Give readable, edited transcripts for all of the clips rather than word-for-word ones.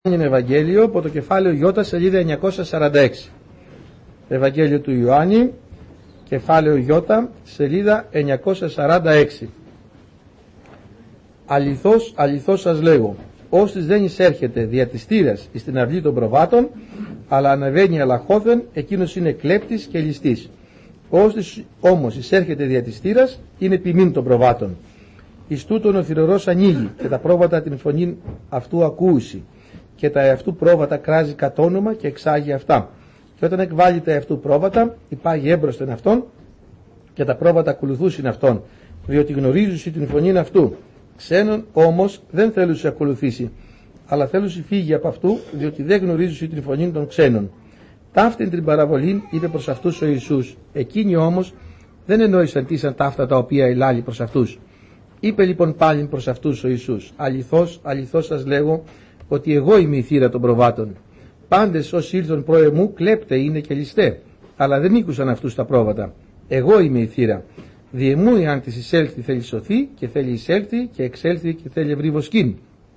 Είναι Ευαγγέλιο από το κεφάλαιο Ι, σελίδα 946. Ευαγγέλιο του Ιωάννη, κεφάλαιο Ι, σελίδα 946. Αληθώς, αληθώς σας λέγω, όσοι δεν εισέρχεται δια της θύρας στην αυλή των προβάτων, αλλά αναβαίνει αλαχώθεν, εκείνος είναι κλέπτης και ληστής. Όσοι όμως εισέρχεται δια της θύρας, είναι ποιμήν των προβάτων. Εις τούτον ο θυρωρός ανοίγει και τα πρόβατα την φωνή αυτού ακούουσει. Και τα εαυτού πρόβατα κράζει κατ' όνομα και εξάγει αυτά. Και όταν εκβάλλει τα εαυτού πρόβατα, υπάγει έμπροσθεν αυτόν και τα πρόβατα ακολουθούσιν αυτόν, διότι γνωρίζουσι την φωνήν αυτού. Ξένον όμως δεν θέλουσι ακολουθήσει, αλλά θέλουσι φύγει από αυτού, διότι δεν γνωρίζουσι την φωνήν των ξένων. Ταύτην την παραβολήν είπε προς αυτούς ο Ιησούς. Εκείνοι όμως δεν εννοήσαν τι ήταν ταύτα τα οποία ελάλει προς αυτούς. Είπε λοιπόν πάλιν προς αυτούς ο Ιησούς. Αληθώς, αληθώς σας λέγω, ότι εγώ είμαι η θύρα των προβάτων. Πάντες όσοι ήλθον προ εμού κλέπτε είναι και ληστέ, αλλά δεν ήκουσαν αυτούς τα πρόβατα. Εγώ είμαι η θύρα. Διε μου εάν της εισέλθει θέλει σωθεί και θέλει εισέλθει και εξέλθει και θέλει ευρύ βοσκήν.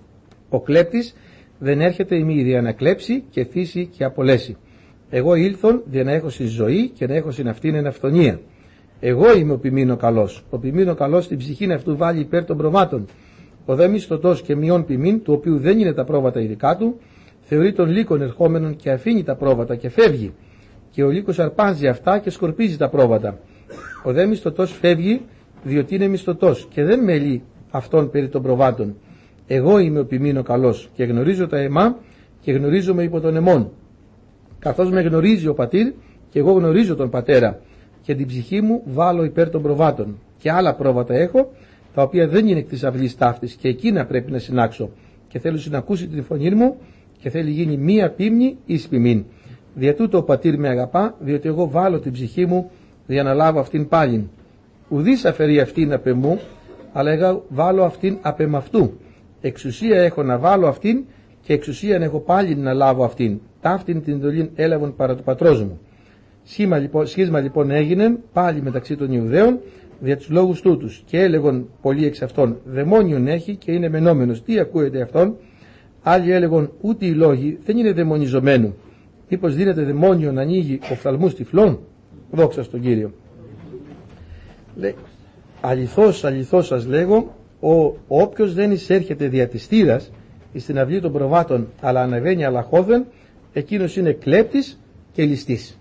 Ο κλέπτης δεν έρχεται ημί δια να κλέψει και θύσει και απολέσει. Εγώ ήλθον δια να έχω στη ζωή και να έχω στην αυτήν εν αυθονία. Εγώ είμαι ο ποιμήνο καλός. Ο ποιμήνο καλός την ψυχήν αυτού βάλει υπέρ των προβάτων. Ο δε μισθωτός και μειών ποιμήν, του οποίου δεν είναι τα πρόβατα ειδικά του, θεωρεί τον λύκον ερχόμενον και αφήνει τα πρόβατα και φεύγει. Και ο λύκος αρπάζει αυτά και σκορπίζει τα πρόβατα. Ο δε μισθωτός φεύγει, διότι είναι μισθωτός και δεν μελεί αυτόν περί των προβάτων. Εγώ είμαι ο ποιμήνο καλός και γνωρίζω τα αιμά και γνωρίζομαι υπό τον αιμών. Καθώς με γνωρίζει ο πατήρ και εγώ γνωρίζω τον πατέρα, και την ψυχή μου βάλω υπέρ των προβάτων. Και άλλα πρόβατα έχω, τα οποία δεν είναι εκ της αυλής ταύτης, και εκείνα πρέπει να συνάξω. Και θέλω να ακούσει τη φωνή μου, και θέλει γίνει μία πίμνη εις ποιμήν. Δια τούτο ο πατήρ με αγαπά, διότι εγώ βάλω την ψυχή μου για να λάβω αυτήν πάλιν. Ουδής αφαιρεί αυτήν απ' εμού, αλλά εγώ βάλω αυτήν απ' εμαυτού. Εξουσία έχω να βάλω αυτήν, και εξουσία έχω πάλιν να λάβω αυτήν. Ταύτην την εντολήν έλαβον παρά του πατρός μου. Σχίσμα λοιπόν έγινε πάλι μεταξύ των Ιουδαίων δια τους λόγους τούτους, και έλεγον πολλοί εξ αυτών, δαιμόνιον έχει και είναι μενόμενος. Τι ακούεται αυτόν? Άλλοι έλεγον, ούτε οι λόγοι δεν είναι δαιμονιζομένου. Μήπως δίνεται δαιμόνιο να ανοίγει οφθαλμούς τυφλών? Δόξα στον Κύριο. Λέει, αληθώς, αληθώς σας λέγω, όποιος δεν εισέρχεται δια της θύρας στην αυλή των προβάτων, αλλά αναβαίνει αλαχώθεν, εκείνος είναι κλέπτης και ληστής.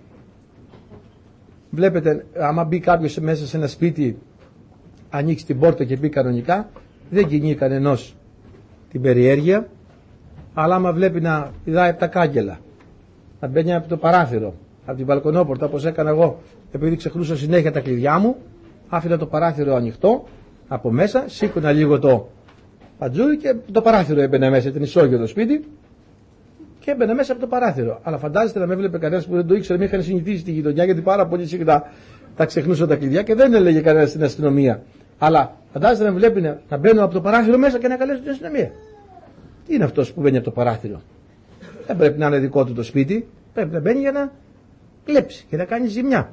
Βλέπετε, άμα μπει κάποιος μέσα σε ένα σπίτι, ανοίξει την πόρτα και μπει κανονικά, δεν κινεί κανενός την περιέργεια, αλλά άμα βλέπει να πηδάει από τα κάγκελα, να μπαίνει από το παράθυρο, από την μπαλκονόπορτα, όπως έκανα εγώ, επειδή ξεχνούσα συνέχεια τα κλειδιά μου, άφηνα το παράθυρο ανοιχτό από μέσα, σήκωνα λίγο το πατζούρι και το παράθυρο έμπαινε μέσα, ήταν ισόγειο το σπίτι, και έμπαινε μέσα από το παράθυρο. Αλλά φαντάζεστε να με έβλεπε κανένα που δεν το ήξερε, με είχαν συνηθίσει στη γειτονιά, γιατί πάρα πολύ συχνά τα ξεχνούσα τα κλειδιά και δεν έλεγε κανένα στην αστυνομία. Αλλά φαντάζεστε να με βλέπει να μπαίνω από το παράθυρο μέσα και να καλέσω την αστυνομία. Τι είναι αυτός που μπαίνει από το παράθυρο? Δεν πρέπει να είναι δικό του το σπίτι, πρέπει να μπαίνει για να κλέψει και να κάνει ζημιά.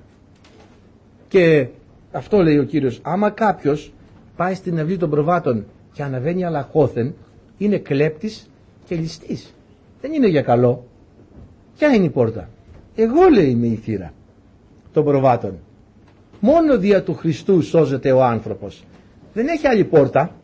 Και αυτό λέει ο Κύριος, άμα κάποιος πάει στην αυλή των προβάτων και αναβαίνει αλαχώθεν, είναι κλέπτης και ληστής. Δεν είναι για καλό. Ποια είναι η πόρτα? Εγώ, λέει, είμαι η θύρα των προβάτων. Μόνο δια του Χριστού σώζεται ο άνθρωπος. Δεν έχει άλλη πόρτα.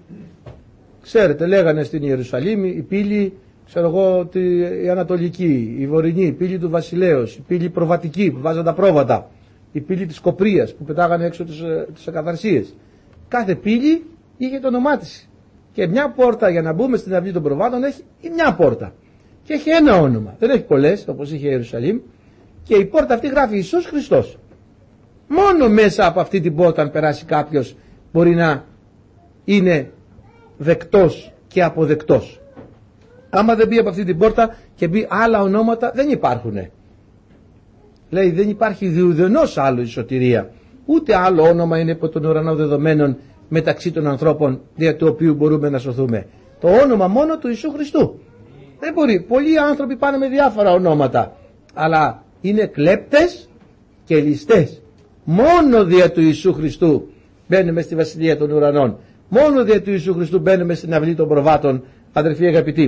Ξέρετε, λέγανε στην Ιερουσαλήμ η πύλη, ξέρω εγώ, η Ανατολική, η Βορεινή, η πύλη του Βασιλέως, η πύλη προβατική που βάζαν τα πρόβατα, η πύλη της Κοπρίας που πετάγανε έξω τις ακαθαρσίες. Κάθε πύλη είχε το όνομά της. Και μια πόρτα για να μπούμε στην αυλή των προβάτων έχει μια πόρτα. Και έχει ένα όνομα. Δεν έχει πολλές όπως είχε η Ιερουσαλήμ. Και η πόρτα αυτή γράφει Ιησούς Χριστός. Μόνο μέσα από αυτή την πόρτα, αν περάσει κάποιος, μπορεί να είναι δεκτός και αποδεκτός. Άμα δεν μπει από αυτή την πόρτα και μπει άλλα ονόματα, δεν υπάρχουνε. Λέει, δεν υπάρχει διουδενός άλλο η σωτηρία. Ούτε άλλο όνομα είναι από τον ουρανό δεδομένων μεταξύ των ανθρώπων δια του οποίου μπορούμε να σωθούμε. Το όνομα μόνο του Ιησού Χριστού. Δεν μπορεί. Πολλοί άνθρωποι πάνε με διάφορα ονόματα, αλλά είναι κλέπτες και ληστές. Μόνο δια του Ιησού Χριστού μπαίνουμε στη βασιλεία των ουρανών. Μόνο δια του Ιησού Χριστού μπαίνουμε στην αυλή των προβάτων, αδερφοί αγαπητοί.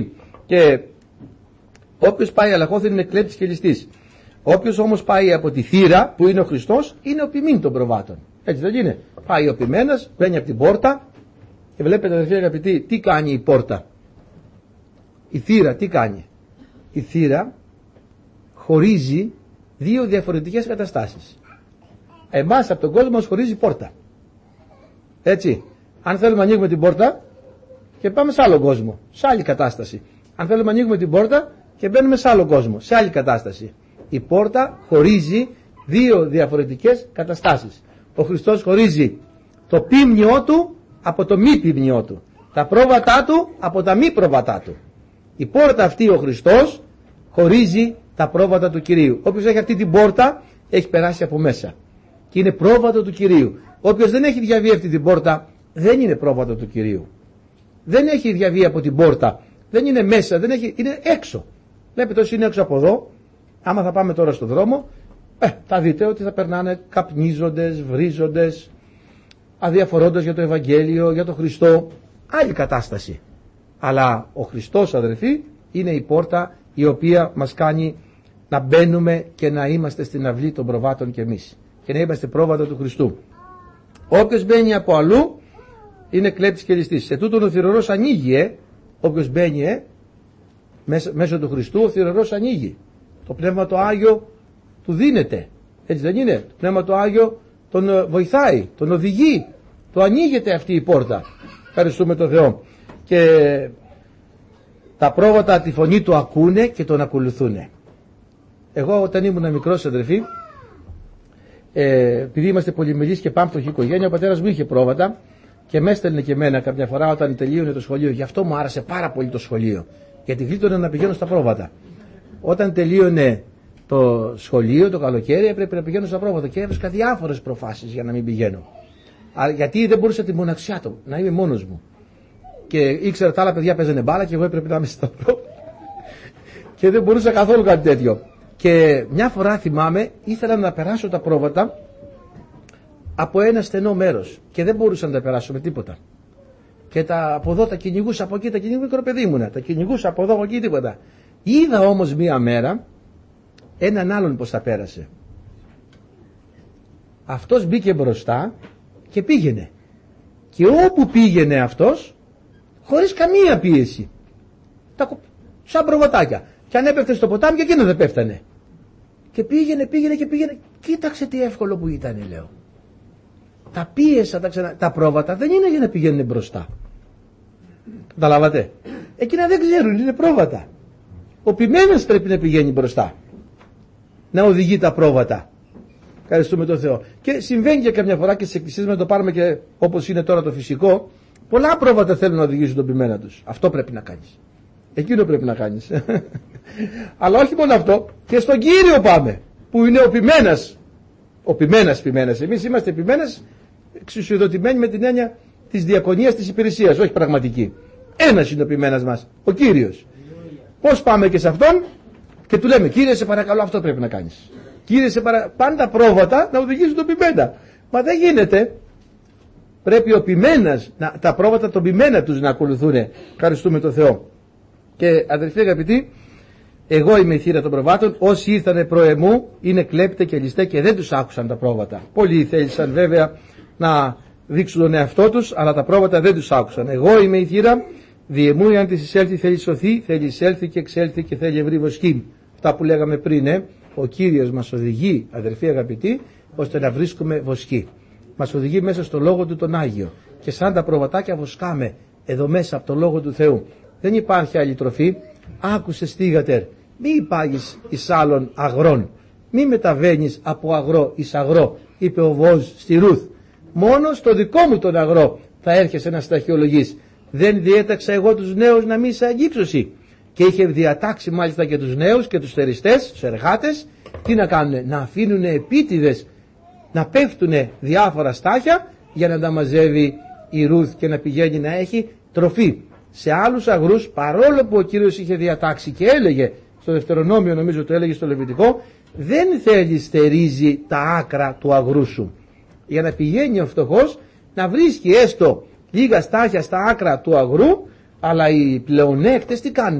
Και όποιος πάει αλαχώθεν είναι κλέπτης και ληστής. Όποιος όμως πάει από τη θύρα που είναι ο Χριστός είναι ο ποιμήν των προβάτων. Έτσι δεν είναι? Πάει ο ποιμένας, μπαίνει από την πόρτα και βλέπετε αδερφοί αγαπητοί τι κάνει η πόρτα. Η θύρα τι κάνει? Η θύρα χωρίζει δύο διαφορετικές καταστάσεις. Εμάς από τον κόσμο μας χωρίζει πόρτα. Έτσι. Αν θέλουμε ανοίγουμε την πόρτα και πάμε σε άλλο κόσμο, σε άλλη κατάσταση. Αν θέλουμε ανοίγουμε την πόρτα και μπαίνουμε σε άλλο κόσμο, σε άλλη κατάσταση. Η πόρτα χωρίζει δύο διαφορετικές καταστάσεις. Ο Χριστός χωρίζει το ποίμνιό του από το μη ποίμνιό του. Τα πρόβατά του από τα μη πρόβατά του. Η πόρτα αυτή ο Χριστός χωρίζει τα πρόβατα του Κυρίου. Όποιος έχει αυτή την πόρτα έχει περάσει από μέσα. Και είναι πρόβατο του Κυρίου. Όποιος δεν έχει διαβεί αυτή την πόρτα δεν είναι πρόβατο του Κυρίου. Δεν έχει διαβεί από την πόρτα. Δεν είναι μέσα, είναι έξω. Βλέπετε όσοι είναι έξω από εδώ, άμα θα πάμε τώρα στον δρόμο, θα δείτε ότι θα περνάνε καπνίζοντες, βρίζοντες, αδιαφορώντας για το Ευαγγέλιο, για τον Χριστό. Άλλη κατάσταση. Αλλά ο Χριστός, αδερφοί, είναι η πόρτα η οποία μας κάνει να μπαίνουμε και να είμαστε στην αυλή των προβάτων κι εμείς. Και να είμαστε πρόβατα του Χριστού. Όποιος μπαίνει από αλλού είναι κλέπτης και ληστής. Σε τούτον ο θυρωρός ανοίγει, όποιος μπαίνει μέσω του Χριστού, ο θυρωρός ανοίγει. Το Πνεύμα το Άγιο του δίνεται. Έτσι δεν είναι? Το Πνεύμα το Άγιο τον βοηθάει, τον οδηγεί. Το ανοίγεται αυτή η πόρτα. Ευχαριστούμε τον Θεό. Και τα πρόβατα τη φωνή του ακούνε και τον ακολουθούνε. Εγώ όταν ήμουν μικρός αδερφή, επειδή είμαστε πολυμελείς και πάμπτωχη οικογένεια, ο πατέρας μου είχε πρόβατα και με έστελνε και εμένα κάποια φορά όταν τελείωνε το σχολείο. Γι' αυτό μου άρεσε πάρα πολύ το σχολείο. Γιατί γλίτωνε να πηγαίνω στα πρόβατα. Όταν τελείωνε το σχολείο το καλοκαίρι έπρεπε να πηγαίνω στα πρόβατα και έβρισκα διάφορες προφάσεις για να μην πηγαίνω. Γιατί δεν μπορούσα τη μοναξιά του, να είμαι μόνος μου. Και ήξερα τα άλλα παιδιά παίζανε μπάλα και εγώ έπρεπε να είμαι στα πρόβατα. Και δεν μπορούσα καθόλου κάτι τέτοιο. Και μια φορά θυμάμαι ήθελα να περάσω τα πρόβατα από ένα στενό μέρος και δεν μπορούσα να τα περάσω με τίποτα. Και από εδώ τα κυνηγούσα, από εκεί τα κυνηγούσα, μικρό παιδί ήμουνα, τα κυνηγούσα από εδώ, από εκεί, τίποτα. Είδα όμως μία μέρα έναν άλλον πως τα πέρασε. Αυτός μπήκε μπροστά και πήγαινε. Και όπου πήγαινε αυτός, χωρίς καμία πίεση, σαν προβατάκια. Και αν έπεφτε στο ποτάμι και εκείνο δεν πέφτανε. Και πήγαινε. Κοίταξε τι εύκολο που ήταν, λέω. Τα πίεσα, τα πρόβατα δεν είναι για να πηγαίνουν μπροστά. Καταλάβατε? Εκείνα δεν ξέρουν, είναι πρόβατα. Ο ποιμένας πρέπει να πηγαίνει μπροστά. Να οδηγεί τα πρόβατα. Ευχαριστούμε τον Θεό. Και συμβαίνει και καμιά φορά και στις εκκλησίες να το πάρουμε και όπως είναι τώρα το φυσικό. Πολλά πρόβατα θέλουν να οδηγήσουν τον ποιμένα τους. Αυτό πρέπει να κάνεις. Εκείνο πρέπει να κάνεις. Αλλά όχι μόνο αυτό, και στον Κύριο πάμε, που είναι ο ποιμένας. Ο ποιμένας. Εμείς είμαστε ποιμένας εξουσιοδοτημένοι με την έννοια της διακονίας της υπηρεσίας, όχι πραγματική. Ένας είναι ο ποιμένας μας, ο Κύριος. Πώς πάμε και σε αυτόν και του λέμε, Κύριε σε παρακαλώ, αυτό πρέπει να κάνεις. Κύριε σε πάντα πρόβατα να οδηγήσουν τον ποιμένα. Μα δεν γίνεται. Πρέπει ο ποιμένας, τα πρόβατα των ποιμένα τους να ακολουθούν. Ευχαριστούμε τον Θεό. Και αδελφοί αγαπητοί, εγώ είμαι η θύρα των προβάτων. Όσοι ήρθανε προεμού είναι κλέπτε και ληστέ και δεν τους άκουσαν τα πρόβατα. Πολλοί θέλησαν βέβαια να δείξουν τον εαυτό τους, αλλά τα πρόβατα δεν τους άκουσαν. Εγώ είμαι η θύρα, διεμού αν της εισέλθει θέλει σωθεί, θέλει εισέλθει και εξέλθει και θέλει ευρύ βοσκή. Αυτά που λέγαμε πριν, ο Κύριος μας οδηγεί, αδελφοί αγαπητοί, ώστε να βρίσκουμε βοσκή. Μας οδηγεί μέσα στο Λόγο Του τον Άγιο. Και σαν τα προβατάκια βοσκάμε εδώ μέσα από το Λόγο του Θεού. Δεν υπάρχει άλλη τροφή. Άκουσε στίγατερ, μη υπάγεις εις άλλων αγρών, μη μεταβαίνεις από αγρό εις αγρό, είπε ο Βόζ στη Ρούθ. Μόνο στο δικό μου τον αγρό θα έρχεσαι να σταχυολογείς. Δεν διέταξα εγώ τους νέους να μη σε αγγίψωση? Και είχε διατάξει μάλιστα και τους νέους και τους θεριστές, τους εργάτες, τι να κάνουνε? Να αφήνουν επίτηδες να πέφτουνε διάφορα στάχια για να τα μαζεύει η Ρούθ και να πηγαίνει να έχει τροφή. Σε άλλους αγρούς, παρόλο που ο Κύριος είχε διατάξει και έλεγε, στο Δευτερονόμιο νομίζω το έλεγε στο Λεβιτικό, δεν θέλει στερίζει τα άκρα του αγρού σου. Για να πηγαίνει ο φτωχός να βρίσκει έστω λίγα στάχια στα άκρα του αγρού, αλλά οι πλεονέκτες τι κάνουνε?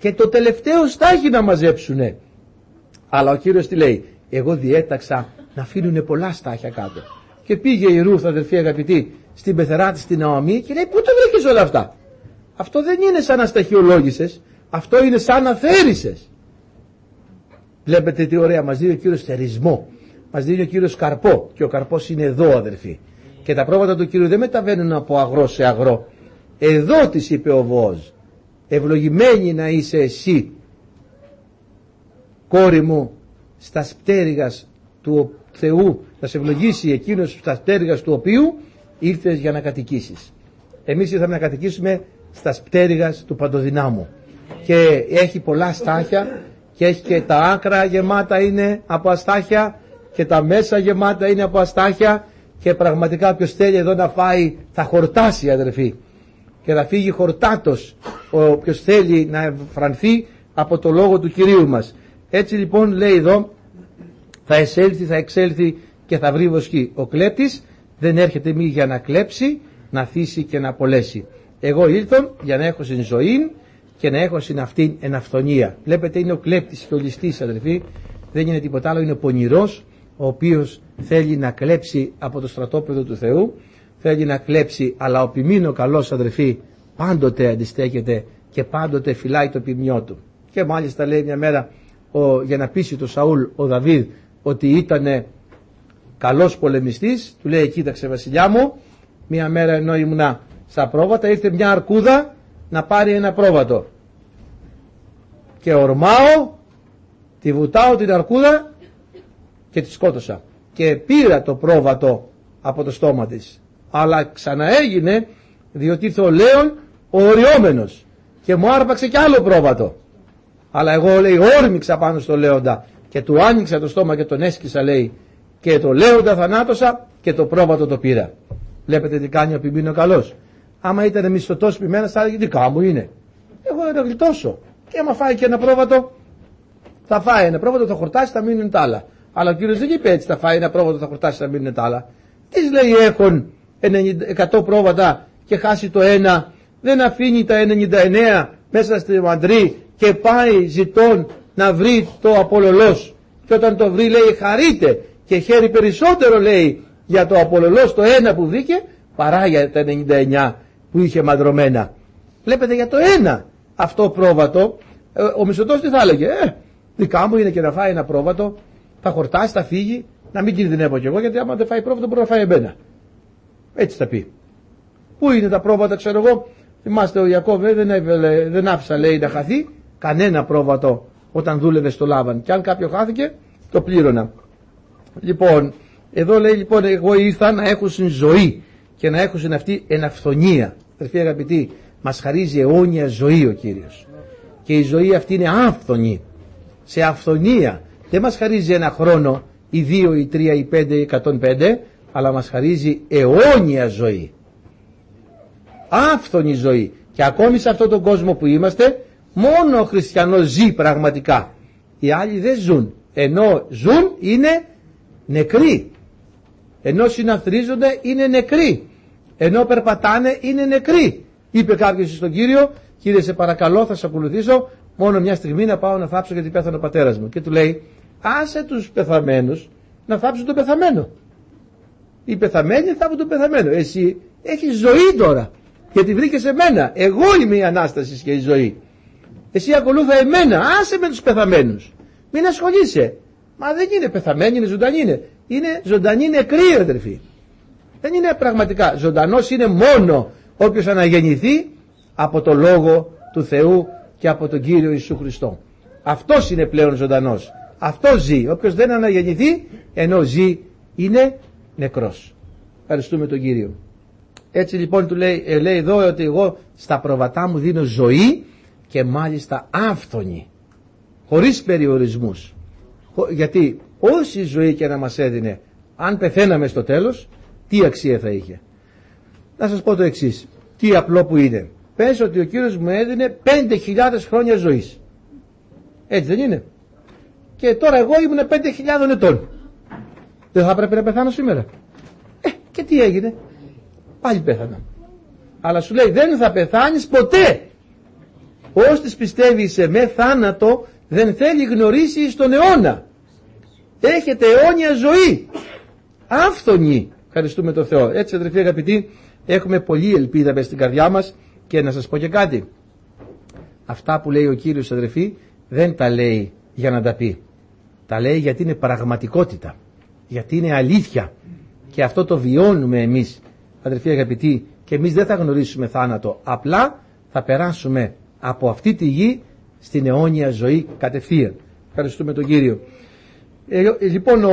και το τελευταίο στάχι να μαζέψουνε. Αλλά ο Κύριος τι λέει? Εγώ διέταξα να αφήνουνε πολλά στάχια κάτω. Και πήγε η Ρούθ, αδελφοί αγαπητοί, στην πεθερά της την Ναωμή και λέει, πού το βρήκες όλα αυτά? Αυτό δεν είναι σαν να σταχυολόγησες, αυτό είναι σαν να θέρισες. Βλέπετε τι ωραία, μας δίνει ο Κύριος θερισμό, μας δίνει ο Κύριος καρπό, και ο καρπός είναι εδώ, αδελφοί. Και τα πρόβατα του Κύριου δεν μεταβαίνουν από αγρό σε αγρό. Εδώ της είπε ο Βόοζ, ευλογημένη να είσαι εσύ, κόρη μου, στα πτέρυγας του Θεού, θα σε ευλογήσει εκείνος στα πτέρυγας του οποίου ήρθες για να κατοικήσεις. Εμείς ήρθαμε να κατοικήσουμε στα πτέρυγας του Παντοδυνάμου, και έχει πολλά στάχια, και έχει και τα άκρα γεμάτα είναι από αστάχια, και τα μέσα γεμάτα είναι από αστάχια, και πραγματικά όποιος θέλει εδώ να φάει θα χορτάσει, αδερφοί, και θα φύγει χορτάτος όποιος θέλει να εμφρανθεί από το λόγο του Κυρίου μας. Έτσι λοιπόν λέει εδώ, θα εισέλθει, θα εξέλθει και θα βρει βοσκή. Ο κλέπτης δεν έρχεται μη για να κλέψει, να θύσει και να απολέσει. Εγώ ήλθον για να έχω στην ζωή και να έχω στην αυτήν εν αυθονία. Βλέπετε, είναι ο κλέπτης και ο ληστής, αδελφοί, δεν είναι τίποτα άλλο, είναι ο πονηρός, ο οποίος θέλει να κλέψει από το στρατόπεδο του Θεού, θέλει να κλέψει, αλλά ο ποιμήνο καλός, αδελφοί, πάντοτε αντιστέκεται και πάντοτε φυλάει το ποιμνιό του. Και μάλιστα λέει μια μέρα, για να πείσει τον Σαούλ ο Δαβίδ ότι ήταν καλός πολεμιστής, του λέει, κοίταξε βασιλιά μου, μια μέρα ενώ ήμουνα στα πρόβατα ήρθε μια αρκούδα να πάρει ένα πρόβατο και ορμάω, τη βουτάω την αρκούδα και τη σκότωσα και πήρα το πρόβατο από το στόμα της, αλλά ξαναέγινε διότι ήρθε ο Λέων ο οριόμενος και μου άρπαξε κι άλλο πρόβατο, αλλά εγώ, λέει, όρμηξα πάνω στο Λέοντα και του άνοιξα το στόμα και τον έσκυσα, λέει, και το Λέοντα θανάτωσα και το πρόβατο το πήρα. Βλέπετε τι κάνει ο ποιμήνο καλός. Άμα ήταν μισθωτός ποιμένας θα έλεγε, δικά μου είναι, εγώ να γλιτώσω, και άμα φάει και ένα πρόβατο, θα φάει ένα πρόβατο, θα χορτάσει, θα μείνουν τα άλλα. Αλλά ο Κύριος δεν είπε έτσι, θα φάει ένα πρόβατο, θα χορτάσει, θα μείνουν τα άλλα. Τι λέει, έχουν 100 πρόβατα και χάσει το ένα, δεν αφήνει τα 99 μέσα στη μαντρί και πάει ζητών να βρει το απολολός, και όταν το βρει, λέει, χαρείται και χαίρει περισσότερο, λέει, για το απολολός το ένα που βρήκε παρά για τα 99 που είχε μαντρωμένα. Βλέπετε, για το ένα αυτό πρόβατο ο μισθωτός τι θα έλεγε, δικά μου είναι και να φάει ένα πρόβατο, θα χορτάσει, θα φύγει, να μην κινδυνεύω κι εγώ, γιατί άμα δεν φάει πρόβατο μπορεί να φάει εμένα. Έτσι θα πει. Πού είναι τα πρόβατα, ξέρω εγώ? Θυμάστε, ο Ιακώβ δεν άφησα, λέει, να χαθεί κανένα πρόβατο όταν δούλευε στο Λάβαν, και αν κάποιο χάθηκε το πλήρωνα. Λοιπόν, εδώ λέει, λοιπόν, εγώ ήρθα να έχω στην ζωή και να έχω στην αυτή εν αυθονία. Αδελφοί αγαπητοί, μας χαρίζει αιώνια ζωή ο Κύριος, και η ζωή αυτή είναι άφθονη, σε αυθονία. Δεν μας χαρίζει ένα χρόνο ή 2 ή 3 ή 5 ή 105, αλλά μας χαρίζει αιώνια ζωή, άφθονη ζωή. Και ακόμη σε αυτόν τον κόσμο που είμαστε, μόνο ο χριστιανός ζει πραγματικά, οι άλλοι δεν ζουν. Ενώ ζουν είναι νεκροί, ενώ συναθρίζονται είναι νεκροί, ενώ περπατάνε είναι νεκροί. Είπε κάποιος στον Κύριο, Κύριε, σε παρακαλώ, θα σε ακολουθήσω μόνο μια στιγμή να πάω να θάψω γιατί πέθανε ο πατέρας μου. Και του λέει, άσε τους πεθαμένους να θάψουν τον πεθαμένο. Οι πεθαμένοι θάψουν τον πεθαμένο. Εσύ έχεις ζωή τώρα, γιατί βρήκες εμένα. Εγώ είμαι η Ανάσταση και η ζωή. Εσύ ακολούθα εμένα, άσε με τους πεθαμένους. Μην ασχολείσαι. Μα δεν είναι πεθαμένοι, είναι ζωντανοί. Είναι ζωντανοί νεκροί, αδερφοί. Δεν είναι πραγματικά. Ζωντανός είναι μόνο όποιος αναγεννηθεί από το Λόγο του Θεού και από τον Κύριο Ιησού Χριστό. Αυτός είναι πλέον ζωντανός. Αυτός ζει. Όποιος δεν αναγεννηθεί, ενώ ζει, είναι νεκρός. Ευχαριστούμε τον Κύριο. Έτσι λοιπόν του λέει εδώ ότι εγώ στα προβατά μου δίνω ζωή, και μάλιστα άφθονη, χωρίς περιορισμούς. Γιατί όση ζωή και να μας έδινε, αν πεθαίναμε στο τέλος, τι αξία θα είχε? Να σας πω το εξής, τι απλό που είναι. Πες ότι ο Κύριος μου έδινε 5.000 χρόνια ζωής. Έτσι δεν είναι? Και τώρα εγώ ήμουν 5.000 ετών. Δεν θα πρέπει να πεθάνω σήμερα? Και τι έγινε? Πάλι πέθανα. Αλλά σου λέει, δεν θα πεθάνεις ποτέ. Όστις πιστεύει σε με θάνατο, δεν θέλει γνωρίσει στον αιώνα. Έχετε αιώνια ζωή. Άφθονη. Ευχαριστούμε τον Θεό. Έτσι, αδελφοί αγαπητοί, έχουμε πολλή ελπίδα μες στην καρδιά μας. Και να σας πω και κάτι. Αυτά που λέει ο Κύριος, αδελφοί, δεν τα λέει για να τα πει. Τα λέει γιατί είναι πραγματικότητα. Γιατί είναι αλήθεια. Και αυτό το βιώνουμε εμείς, αδελφοί αγαπητοί. Και εμείς δεν θα γνωρίσουμε θάνατο. Απλά θα περάσουμε από αυτή τη γη στην αιώνια ζωή κατευθείαν. Ευχαριστούμε τον Κύριο. Λοιπόν,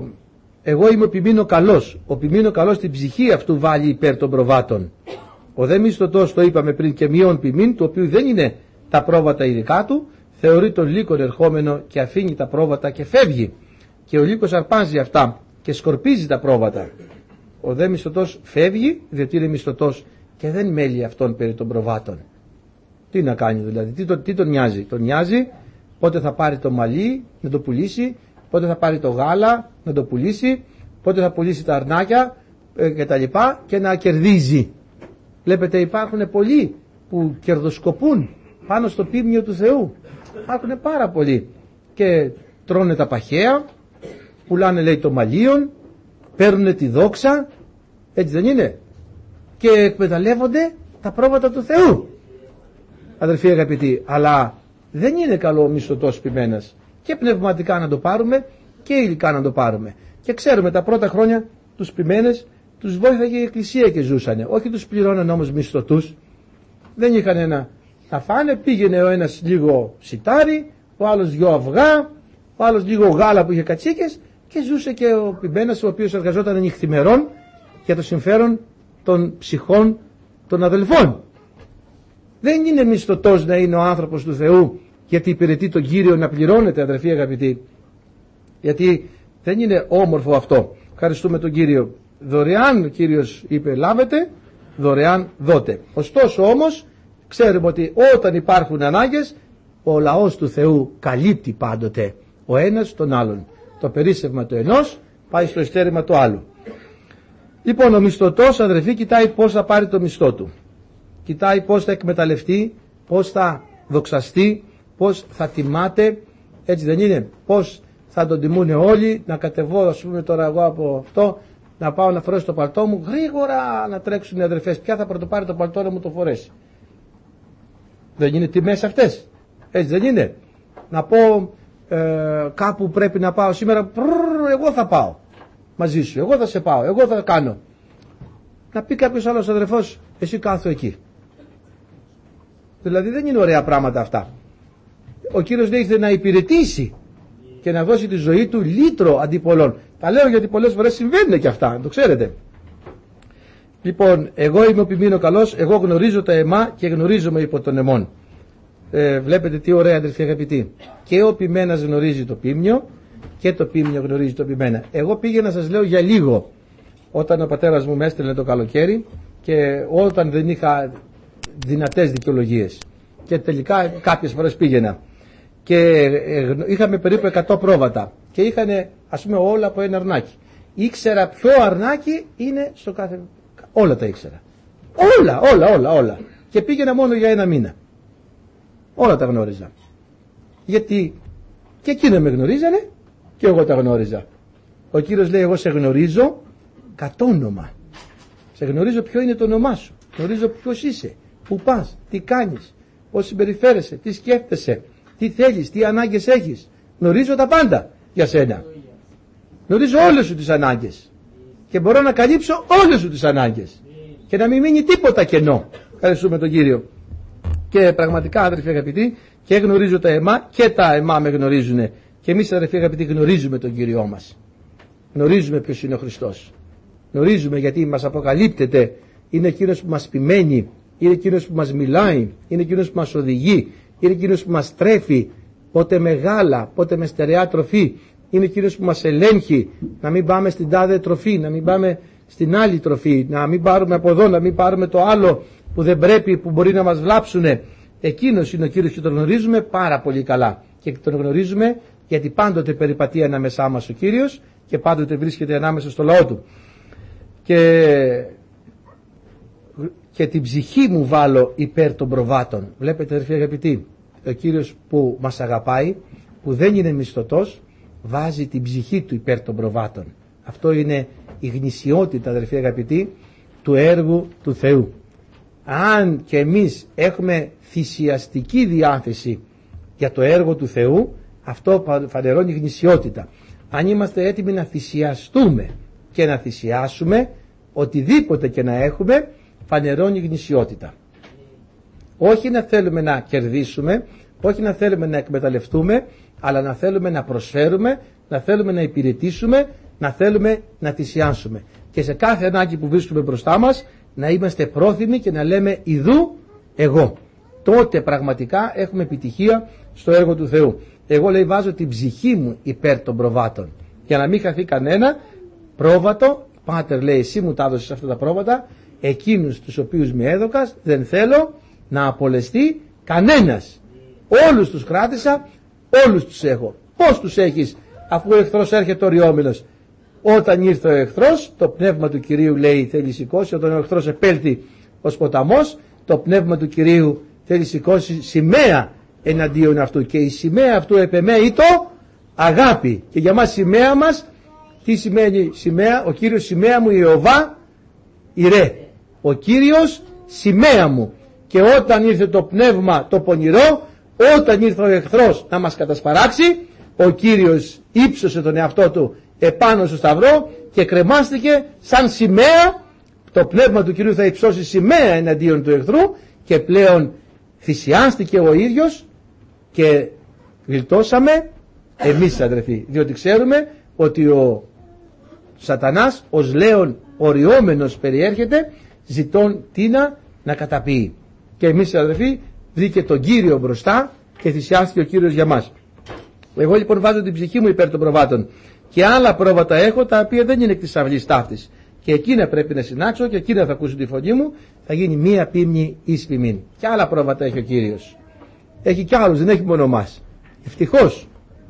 εγώ είμαι ο ποιμήνο καλός. Ο ποιμήνο καλός την ψυχή αυτού βάλει υπέρ των προβάτων. Ο δε μισθωτός, το είπαμε πριν, και μειών ποιμήν, το οποίο δεν είναι τα πρόβατα ειδικά του, θεωρεί τον λύκον ερχόμενο και αφήνει τα πρόβατα και φεύγει. Και ο λύκος αρπάζει αυτά και σκορπίζει τα πρόβατα. Ο δε μισθωτός φεύγει, διότι είναι μισθωτός και δεν μέλει αυτόν περί των προβάτων. Τι να κάνει δηλαδή, τι τον νοιάζει. Τον νοιάζει πότε θα πάρει το μαλλί να το πουλήσει, πότε θα πάρει το γάλα να το πουλήσει, πότε θα πουλήσει τα αρνάκια κτλ. Και να κερδίζει. Βλέπετε, υπάρχουν πολλοί που κερδοσκοπούν πάνω στο ποίμνιο του Θεού. Υπάρχουν πάρα πολλοί. Και τρώνε τα παχαία, πουλάνε λέει το μαλλίον, παίρνουν τη δόξα, έτσι δεν είναι? Και εκμεταλλεύονται τα πρόβατα του Θεού. Αδελφοί αγαπητοί, αλλά δεν είναι καλό ο μισθωτός ποιμένας. Και πνευματικά να το πάρουμε και υλικά να το πάρουμε. Και ξέρουμε τα πρώτα χρόνια τους ποιμένες τους βοήθαγε η Εκκλησία και ζούσανε. Όχι τους πληρώναν όμως μισθωτούς. Δεν είχαν ένα να φάνε. Πήγαινε ο ένας λίγο σιτάρι, ο άλλος δυο αυγά, ο άλλος λίγο γάλα που είχε κατσίκες, και ζούσε και ο ποιμένας, ο οποίος εργαζόταν νυχθημερών για το συμφέρον των ψυχών των αδελφών. Δεν είναι μισθωτός να είναι ο άνθρωπος του Θεού γιατί υπηρετεί τον Κύριο να πληρώνεται, αδελφοί αγαπητοί. Γιατί δεν είναι όμορφο αυτό. Ευχαριστούμε τον Κύριο. Δωρεάν ο Κύριος είπε λάβετε, δωρεάν δώτε. Ωστόσο όμως ξέρουμε ότι όταν υπάρχουν ανάγκες, ο λαός του Θεού καλύπτει πάντοτε ο ένας τον άλλον. Το περίσσευμα του ενός πάει στο ειστέρημα του άλλου. Λοιπόν, ο μισθωτός, αδελφοί, κοιτάει πώς θα πάρει το μισθό του. Κοιτάει πώς θα εκμεταλλευτεί, πώς θα δοξαστεί, πώς θα τιμάται, έτσι δεν είναι? Πώς θα τον τιμούν όλοι, να κατεβώ, ας πούμε τώρα εγώ από αυτό, να πάω να φορέσω το παλτό μου, γρήγορα να τρέξουν οι αδερφές. Ποια θα πρωτοπάρει το παλτό να μου το φορέσει? Δεν είναι τιμές αυτές? Έτσι δεν είναι? Να πω κάπου πρέπει να πάω σήμερα, εγώ θα πάω μαζί σου, εγώ θα σε πάω, εγώ θα κάνω. Να πει κάποιος άλλος αδερφός, εσύ κάθω εκεί. Δηλαδή δεν είναι ωραία πράγματα αυτά. Ο Κύριος λέει να υπηρετήσει και να δώσει τη ζωή του λύτρο αντί πολλών. Τα λέω γιατί πολλές φορές συμβαίνουν και αυτά, το ξέρετε. Λοιπόν, εγώ είμαι ο ποιμήνο καλός, εγώ γνωρίζω τα αιμά και γνωρίζομαι υπό τον αιμών. Βλέπετε τι ωραία, αδελφοί αγαπητοί. Και ο ποιμένας γνωρίζει το ποίμνιο και το ποίμνιο γνωρίζει το ποιμένα. Εγώ πήγαινα, σας λέω, για λίγο όταν ο πατέρας μου με έστειλε το καλοκαίρι και όταν δεν είχα δυνατές δικαιολογίες. Και τελικά κάποιες φορές πήγαινα. Και είχαμε περίπου 100 πρόβατα και είχαν, ας πούμε, όλα από ένα αρνάκι. Ήξερα ποιο αρνάκι είναι στο κάθε. Όλα τα ήξερα. Όλα. Και πήγαινα μόνο για ένα μήνα. Όλα τα γνώριζα. Γιατί και εκείνοι με γνωρίζανε και εγώ τα γνώριζα. Ο Κύριος λέει, εγώ σε γνωρίζω κατ' όνομα. Σε γνωρίζω ποιο είναι το όνομά σου. Γνωρίζω ποιος είσαι, πού πας, τι κάνεις, πώς συμπεριφέρεσαι, τι σκέφτεσαι, τι θέλεις, τι ανάγκες έχεις. Γνωρίζω τα πάντα για σένα. Γνωρίζω όλες σου τις ανάγκες. Και μπορώ να καλύψω όλες σου τις ανάγκες. Και να μην μείνει τίποτα κενό. Ευχαριστούμε τον Κύριο. Και πραγματικά, αδελφοί αγαπητοί, και γνωρίζω τα αιμά και τα αιμά με γνωρίζουν. Και εμείς, αδελφοί αγαπητοί, γνωρίζουμε τον Κύριό μας. Γνωρίζουμε ποιος είναι ο Χριστός. Γνωρίζουμε γιατί μας αποκαλύπτεται. Είναι εκείνος που μας ποιμένει. Είναι εκείνος που μας μιλάει. Είναι εκείνος που μας οδηγεί. Είναι εκείνος που μας τρέφει. Πότε με γάλα, πότε με στερεά τροφή. Είναι εκείνος που μας ελέγχει. Να μην πάμε στην τάδε τροφή, να μην πάμε στην άλλη τροφή. Να μην πάρουμε από εδώ, να μην πάρουμε το άλλο που δεν πρέπει, που μπορεί να μας βλάψουνε. Εκείνος είναι ο Κύριος και τον γνωρίζουμε πάρα πολύ καλά. Και τον γνωρίζουμε γιατί πάντοτε περιπατεί ανάμεσά μας ο Κύριος και πάντοτε βρίσκεται ανάμεσα στο λαό του. και την ψυχή μου βάλω υπέρ των προβάτων. Βλέπετε αδερφοί αγαπητοί, ο Κύριος που μας αγαπάει, που δεν είναι μισθωτός, βάζει την ψυχή του υπέρ των προβάτων. Αυτό είναι η γνησιότητα αδερφοί αγαπητοί του έργου του Θεού. Αν και εμείς έχουμε θυσιαστική διάθεση για το έργο του Θεού, αυτό φανερώνει γνησιότητα. Αν είμαστε έτοιμοι να θυσιαστούμε και να θυσιάσουμε, οτιδήποτε και να έχουμε, φανερώνει γνησιότητα. Όχι να θέλουμε να κερδίσουμε, όχι να θέλουμε να εκμεταλλευτούμε, αλλά να θέλουμε να προσφέρουμε, να θέλουμε να υπηρετήσουμε, να θέλουμε να θυσιάσουμε. Και σε κάθε ανάγκη που βρίσκουμε μπροστά μας, να είμαστε πρόθυμοι και να λέμε «Ιδού εγώ». Τότε πραγματικά έχουμε επιτυχία στο έργο του Θεού. Εγώ, λέει, βάζω την ψυχή μου υπέρ των προβάτων, για να μην χαθεί κανένα πρόβατο. Πάτερ, λέει, εσύ μου τα έδωσες αυτά τα πρόβατα, εκείνους τους οποίους με έδωκας δεν θέλω να απολεστεί κανένας. Όλους τους κράτησα, όλους τους έχω. Πώς τους έχεις, αφού ο εχθρός έρχεται οριόμιλος? Όταν ήρθε ο εχθρός, το πνεύμα του Κυρίου, λέει, θέλει σηκώσει. Όταν ο εχθρός επέλθει ως ποταμός, το πνεύμα του Κυρίου θέλει σηκώσει σημαία εναντίον αυτού. Και η σημαία αυτού επεμέει το αγάπη. Και για μας σημαία μας, τι σημαίνει σημαία? Ο Κύριος σημαία μου, Ιωβά Ιρέ. Ο Κύριος σημαία μου. Και όταν ήρθε το πνεύμα το πονηρό, όταν ήρθε ο εχθρός να μας κατασπαράξει, ο Κύριος ύψωσε τον εαυτό του επάνω στο σταυρό και κρεμάστηκε σαν σημαία. Το πνεύμα του Κυρίου θα υψώσει σημαία εναντίον του εχθρού και πλέον θυσιάστηκε ο ίδιος και γλιτώσαμε εμείς, αδερφοί, διότι ξέρουμε ότι ο Σατανάς ως λέον οριόμενος περιέρχεται, ζητών τίνα να καταποιεί. Και εμείς, αδερφοί, βρήκε τον Κύριο μπροστά και θυσιάστηκε ο Κύριος για μας. Εγώ λοιπόν βάζω την ψυχή μου υπέρ των προβάτων, και άλλα πρόβατα έχω τα οποία δεν είναι εκ της αυλής ταύτης, και εκείνα πρέπει να συνάξω και εκείνα θα ακούσουν τη φωνή μου, θα γίνει μία πίμνη εις ποιμήν. Και άλλα πρόβατα έχει ο Κύριος. Έχει κι άλλους, δεν έχει μόνο μας. Ευτυχώς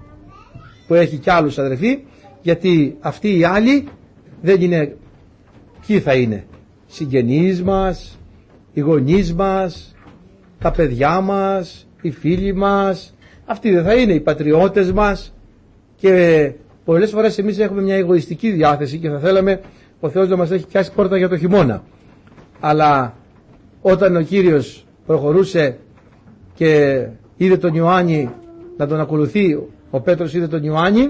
που έχει κι άλλους, αδερφοί, γιατί αυτοί οι άλλοι δεν είναι, ποιοι θα είναι? Συγγενείς μας, οι γονείς μας, τα παιδιά μας, οι φίλοι μας. Αυτοί δεν θα είναι οι πατριώτες μας? Και πολλές φορές εμείς έχουμε μια εγωιστική διάθεση και θα θέλαμε ο Θεός να μας έχει πιάσει πόρτα για το χειμώνα. Αλλά όταν ο Κύριος προχωρούσε και είδε τον Ιωάννη να τον ακολουθεί, ο Πέτρος είδε τον Ιωάννη,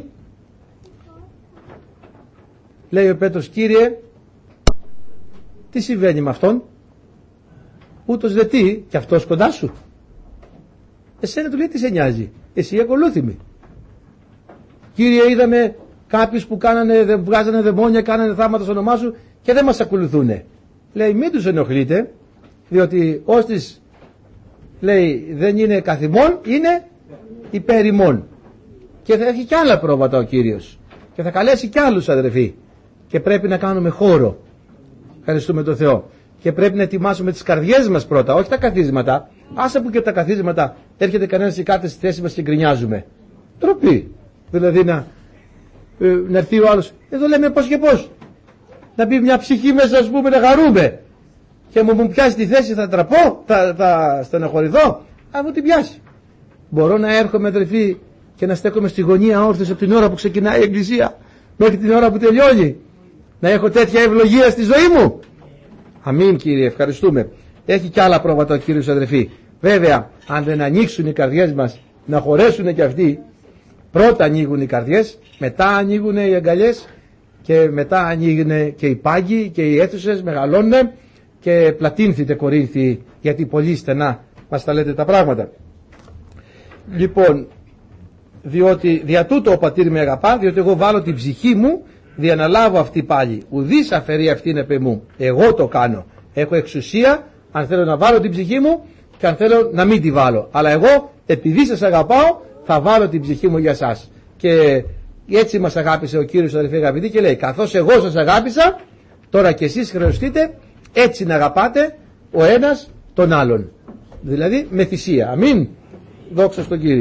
λέει ο Πέτρος, Κύριε, τι συμβαίνει με αυτόν? Ούτως δε τι, και αυτός κοντά σου? Εσένα, του λέει, τι σε νοιάζει? Εσύ ακολούθη με. Κύριε, είδαμε κάποιους που βγάζανε δαιμόνια, κάνανε θαύματα στο όνομά σου και δεν μας ακολουθούνε. Λέει, μην τους ενοχλείτε, διότι όστις, λέει, δεν είναι καθημών, είναι υπέρ ημών. Και θα έχει κι άλλα πρόβατα ο Κύριος και θα καλέσει κι άλλους, αδερφοί, και πρέπει να κάνουμε χώρο. Ευχαριστούμε τον Θεό. Και πρέπει να ετοιμάσουμε τις καρδιές μας πρώτα, όχι τα καθίσματα. Άσε που και τα καθίσματα έρχεται κανένας ή κάτι στη θέση μας και γκρινιάζουμε. Τροπή. Δηλαδή να έρθει ο άλλος, εδώ λέμε πώς και πώς. Να μπει μια ψυχή μέσα, ας πούμε, να χαρούμε. Και μου πιάσει τη θέση, θα τραπώ, θα στεναχωρηθώ. Αν μου την πιάσει. Μπορώ να έρχομαι, αδερφοί, και να στέκομαι στη γωνία όρθιος από την ώρα που ξεκινάει η εκκλησία μέχρι την ώρα που τελειώνει? Να έχω τέτοια ευλογία στη ζωή μου? Αμήν, Κύριε, ευχαριστούμε. Έχει κι άλλα πρόβατα ο Κύριος, αδερφοί. Βέβαια, αν δεν ανοίξουν οι καρδιές μας να χωρέσουν κι αυτοί, πρώτα ανοίγουν οι καρδιές, μετά ανοίγουν οι αγκαλιές και μετά ανοίγουν και οι πάγκοι και οι αίθουσες μεγαλώνουν και πλατύνθητε Κορίνθιοι, γιατί πολύ στενά μας τα λέτε τα πράγματα. Λοιπόν, διότι δια τούτο ο πατήρ με αγαπά, διότι εγώ βάλω την ψυχή μου, διαναλάβω αυτή πάλι. Ουδής αφαιρεί αυτήν επ' εμού. Εγώ το κάνω. Έχω εξουσία αν θέλω να βάλω την ψυχή μου και αν θέλω να μην τη βάλω. Αλλά εγώ, επειδή σας αγαπάω, θα βάλω την ψυχή μου για σας. Και έτσι μας αγάπησε ο Κύριος, αδελφοί αγαπητοί, και λέει, καθώς εγώ σας αγάπησα, τώρα και εσείς χρεωστείτε έτσι να αγαπάτε ο ένας τον άλλον. Δηλαδή με θυσία. Αμήν. Δόξα στον Κύριο.